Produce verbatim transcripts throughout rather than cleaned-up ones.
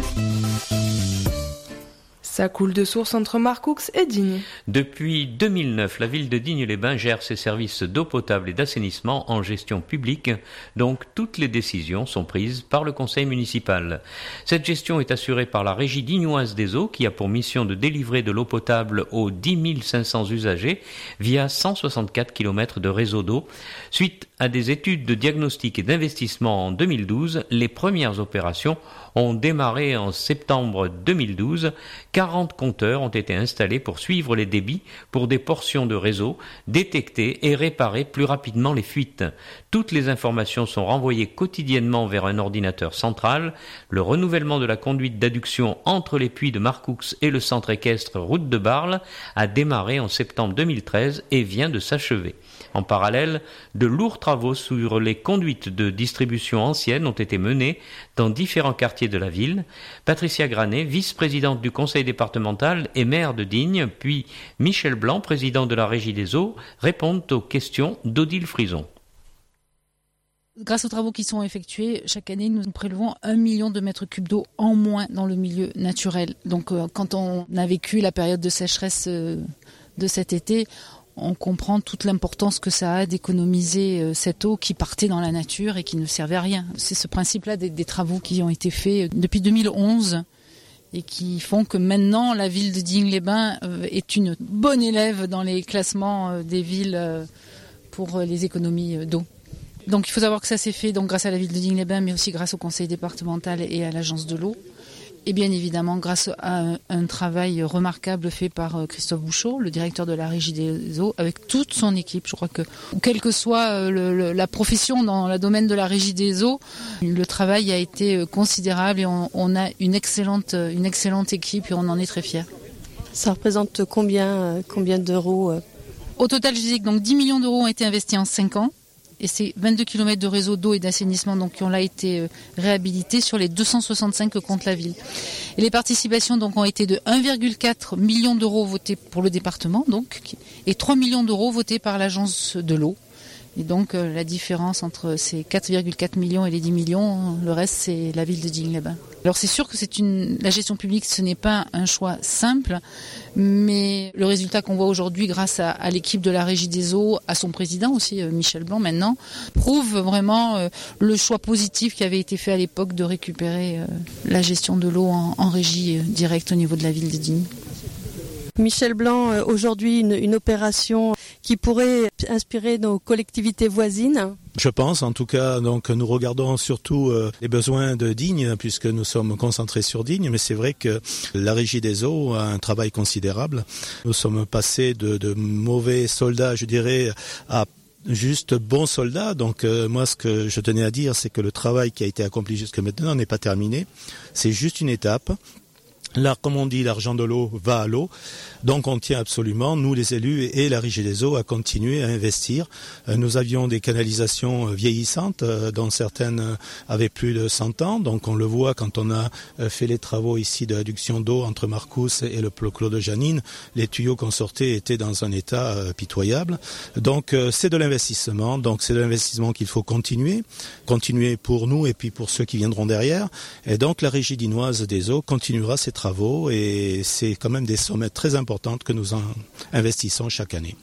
Ça coule de source entre Marcoux et Digne. Depuis deux mille neuf, la ville de Digne-les-Bains gère ses services d'eau potable et d'assainissement en gestion publique, donc toutes les décisions sont prises par le conseil municipal. Cette gestion est assurée par la Régie dignoise des eaux qui a pour mission de délivrer de l'eau potable aux dix mille cinq cents usagers via cent soixante-quatre kilomètres de réseau d'eau. Suite à des études de diagnostic et d'investissement en deux mille douze, les premières opérations ont démarré en septembre deux mille douze. quarante compteurs ont été installés pour suivre les débits pour des portions de réseau, détecter et réparer plus rapidement les fuites. Toutes les informations sont renvoyées quotidiennement vers un ordinateur central. Le renouvellement de la conduite d'adduction entre les puits de Marcoux et le centre équestre route de Barle a démarré en septembre deux mille treize et vient de s'achever. En parallèle, de lourds travaux sur les conduites de distribution anciennes ont été menés dans différents quartiers de la ville. Patricia Granet, vice-présidente du conseil départemental et maire de Digne, puis Michel Blanc, président de la Régie des eaux, répondent aux questions d'Odile Frison. Grâce aux travaux qui sont effectués, chaque année, nous prélevons un million de mètres cubes d'eau en moins dans le milieu naturel. Donc, euh, quand on a vécu la période de sécheresse euh, de cet été, on comprend toute l'importance que ça a d'économiser euh, cette eau qui partait dans la nature et qui ne servait à rien. C'est ce principe-là des, des travaux qui ont été faits depuis deux mille onze et qui font que maintenant la ville de Digne-les-Bains euh, est une bonne élève dans les classements euh, des villes euh, pour les économies euh, d'eau. Donc il faut savoir que ça s'est fait donc grâce à la ville de Digne-les-Bains, mais aussi grâce au conseil départemental et à l'agence de l'eau. Et bien évidemment grâce à un, un travail remarquable fait par Christophe Bouchot, le directeur de la Régie des eaux, avec toute son équipe. Je crois que, quelle que soit le, le, la profession dans le domaine de la Régie des eaux, le travail a été considérable et on, on a une excellente, une excellente équipe et on en est très fiers. Ça représente combien, combien d'euros? Au total, je disais que donc dix millions d'euros ont été investis en cinq ans. Et c'est vingt-deux kilomètres de réseau d'eau et d'assainissement donc, qui ont là été réhabilités sur les deux cent soixante-cinq que compte la ville. Et les participations donc, ont été de un virgule quatre million d'euros votés pour le département donc, et trois millions d'euros votés par l'agence de l'eau. Et donc euh, la différence entre ces quatre virgule quatre millions et les dix millions, le reste c'est la ville de Digne-les-Bains. Alors c'est sûr que c'est une, la gestion publique ce n'est pas un choix simple, mais le résultat qu'on voit aujourd'hui grâce à, à l'équipe de la Régie des eaux, à son président aussi, euh, Michel Blanc maintenant, prouve vraiment euh, le choix positif qui avait été fait à l'époque de récupérer euh, la gestion de l'eau en, en régie euh, directe au niveau de la ville de Digne. Michel Blanc, euh, aujourd'hui une, une opération qui pourrait inspirer nos collectivités voisines. Je pense, en tout cas, donc nous regardons surtout euh, les besoins de Digne, puisque nous sommes concentrés sur Digne, mais c'est vrai que la Régie des eaux a un travail considérable. Nous sommes passés de, de mauvais soldats, je dirais, à juste bons soldats. Donc euh, moi, ce que je tenais à dire, c'est que le travail qui a été accompli jusqu'à maintenant n'est pas terminé. C'est juste une étape. Là, comme on dit, l'argent de l'eau va à l'eau. Donc on tient absolument, nous les élus et la Régie des eaux, à continuer à investir. Nous avions des canalisations vieillissantes, dont certaines avaient plus de cent ans. Donc on le voit quand on a fait les travaux ici de l'adduction d'eau entre Marcoux et le Clos de Janine. Les tuyaux qu'on sortait étaient dans un état pitoyable. Donc c'est de l'investissement. Donc c'est de l'investissement qu'il faut continuer. Continuer pour nous et puis pour ceux qui viendront derrière. Et donc la Régie dinoise des eaux continuera ses travaux. Et c'est quand même des sommes très importantes que nous investissons chaque année.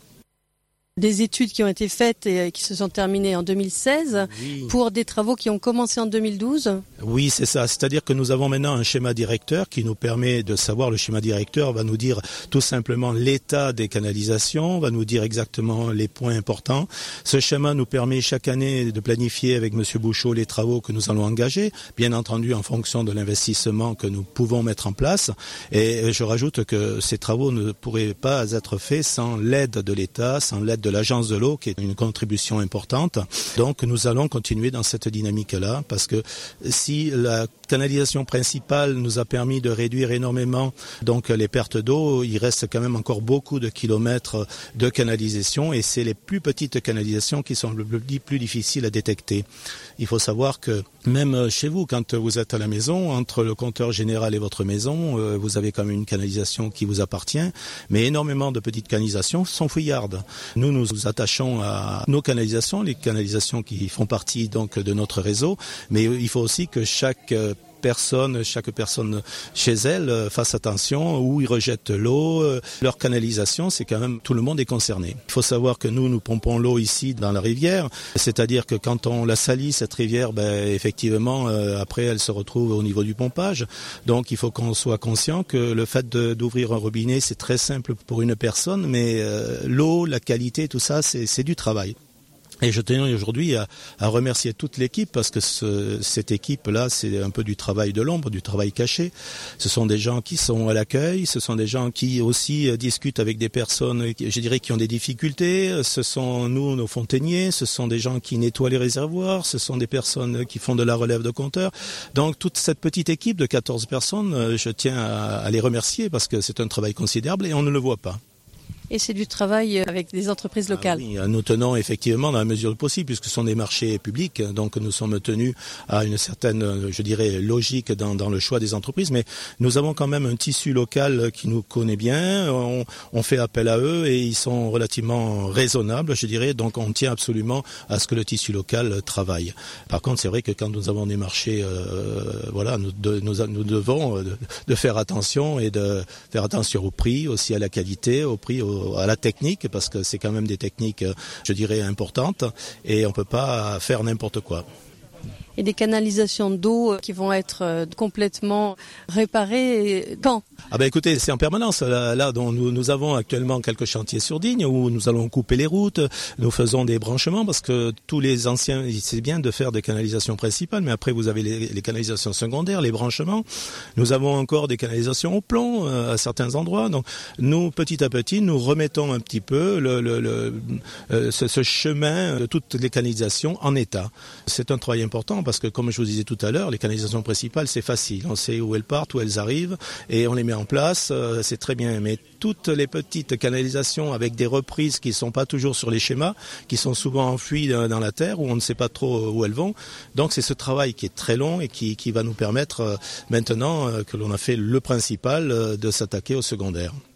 Des études qui ont été faites et qui se sont terminées en deux mille seize oui. Pour des travaux qui ont commencé en deux mille douze. Oui, c'est ça. C'est-à-dire que nous avons maintenant un schéma directeur qui nous permet de savoir, le schéma directeur va nous dire tout simplement l'état des canalisations, va nous dire exactement les points importants. Ce schéma nous permet chaque année de planifier avec Monsieur Bouchot les travaux que nous allons engager, bien entendu en fonction de l'investissement que nous pouvons mettre en place. Et je rajoute que ces travaux ne pourraient pas être faits sans l'aide de l'État, sans l'aide de l'agence de l'eau qui est une contribution importante. Donc nous allons continuer dans cette dynamique-là parce que si la canalisation principale nous a permis de réduire énormément donc les pertes d'eau, il reste quand même encore beaucoup de kilomètres de canalisation et c'est les plus petites canalisations qui sont le plus difficiles à détecter. Il faut savoir que même chez vous, quand vous êtes à la maison, entre le compteur général et votre maison, euh, vous avez quand même une canalisation qui vous appartient, mais énormément de petites canalisations sont fouillardes. Nous nous attachons à nos canalisations, les canalisations qui font partie donc de notre réseau, mais il faut aussi que chaque personne, chaque personne chez elle euh, fasse attention où ils rejettent l'eau, euh, leur canalisation, c'est quand même tout le monde est concerné. Il faut savoir que nous, nous pompons l'eau ici dans la rivière, c'est-à-dire que quand on la salit, cette rivière, ben, effectivement, euh, après elle se retrouve au niveau du pompage. Donc il faut qu'on soit conscient que le fait de, d'ouvrir un robinet, c'est très simple pour une personne, mais euh, l'eau, la qualité, tout ça, c'est, c'est du travail. Et je tenais aujourd'hui à, à remercier toute l'équipe parce que ce, cette équipe-là, c'est un peu du travail de l'ombre, du travail caché. Ce sont des gens qui sont à l'accueil, ce sont des gens qui aussi discutent avec des personnes, je dirais, qui ont des difficultés. Ce sont nous, nos fontainiers, ce sont des gens qui nettoient les réservoirs, ce sont des personnes qui font de la relève de compteurs. Donc toute cette petite équipe de quatorze personnes, je tiens à, à les remercier parce que c'est un travail considérable et on ne le voit pas. Et c'est du travail avec des entreprises locales. Ah oui, nous tenons effectivement dans la mesure du possible, puisque ce sont des marchés publics, donc nous sommes tenus à une certaine, je dirais, logique dans, dans le choix des entreprises, mais nous avons quand même un tissu local qui nous connaît bien, on, on fait appel à eux et ils sont relativement raisonnables, je dirais, donc on tient absolument à ce que le tissu local travaille. Par contre, c'est vrai que quand nous avons des marchés, euh, voilà, nous, de, nous, nous devons de, de faire attention et de faire attention au prix, aussi à la qualité, au prix, au à la technique, parce que c'est quand même des techniques, je dirais, importantes, et on ne peut pas faire n'importe quoi. Et des canalisations d'eau qui vont être complètement réparées quand ? Ah ben écoutez, c'est en permanence. Là, là dont nous, nous avons actuellement quelques chantiers sur Digne où nous allons couper les routes, nous faisons des branchements parce que tous les anciens, c'est bien de faire des canalisations principales, mais après vous avez les, les canalisations secondaires, les branchements. Nous avons encore des canalisations au plomb euh, à certains endroits. Donc nous, petit à petit, nous remettons un petit peu le, le, le, euh, ce, ce chemin de toutes les canalisations en état. C'est un travail important parce que, comme je vous disais tout à l'heure, les canalisations principales, c'est facile. On sait où elles partent, où elles arrivent, et on les met en place, euh, c'est très bien. Mais toutes les petites canalisations avec des reprises qui ne sont pas toujours sur les schémas, qui sont souvent enfouies dans la terre, où on ne sait pas trop où elles vont. Donc c'est ce travail qui est très long et qui, qui va nous permettre, euh, maintenant euh, que l'on a fait le principal, euh, de s'attaquer au secondaire.